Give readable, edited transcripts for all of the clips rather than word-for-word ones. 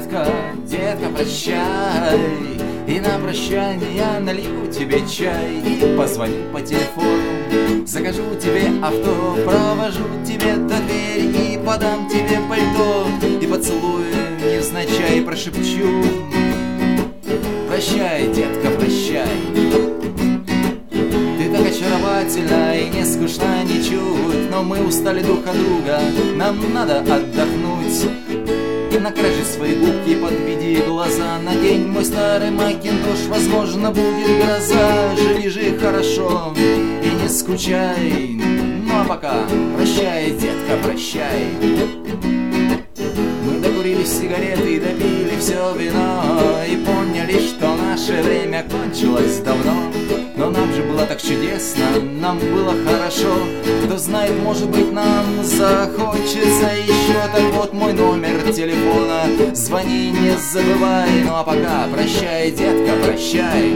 детка, детка, прощай. И на прощание я налью тебе чай и позвоню по телефону, закажу тебе авто, провожу тебе до двери и подам тебе пальто, и поцелую невзначай прошепчу: прощай, детка, прощай. Ты так очаровательна и не скучна ничуть, но мы устали друг от друга, нам надо отдохнуть. Накраси свои губки, подведи глаза, надень мой старый макинтош, возможно, будет гроза. Живи же хорошо и не скучай. Ну а пока прощай, детка, прощай. Мы докурили сигареты и допили все вино, и поняли, что наше время кончилось давно. Но нам же было так чудесно, нам было хорошо. Кто знает, может быть, нам захочется еще. Так вот мой номер телефона, звони, не забывай. Ну а пока прощай, детка, прощай.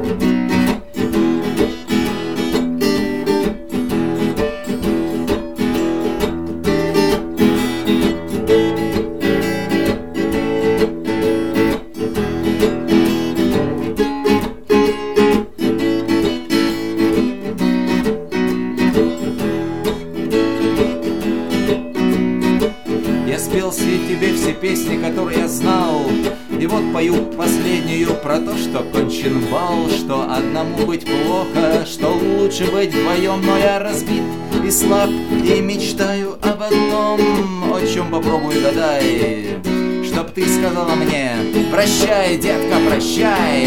Я спел тебе все песни, которые я знал, и вот пою последнюю про то, что кончен бал, что одному быть плохо, что лучше быть вдвоем. Но я разбит и слаб, и мечтаю об одном, о чем попробуй гадай, чтоб ты сказала мне: прощай, детка, прощай.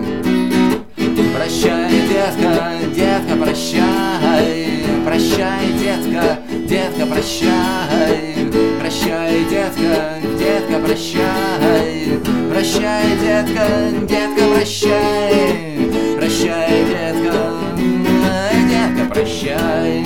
Прощай, детка, детка, прощай. Прощай, детка, детка, прощай. Прощай, детка, детка, прощай. Прощай, детка, детка, прощай. Прощай, детка, детка, прощай.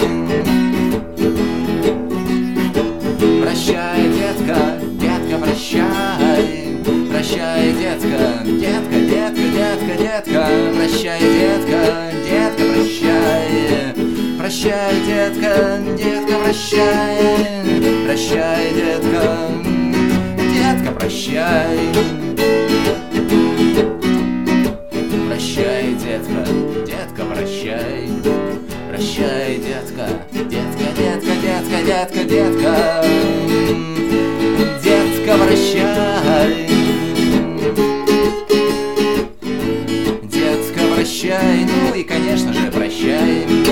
Прощай, детка, детка, прощай. Прощай, детка, детка, детка, детка, детка. Прощай, детка, детка, прощай. Прощай, детка, детка, прощай. Прощай, детка, детка, прощай. Прощай, детка, детка, прощай. Прощай, детка, детка, детка, детка, детка, детка. Детка, прощай. Детка, прощай. Ну и, конечно же, прощай.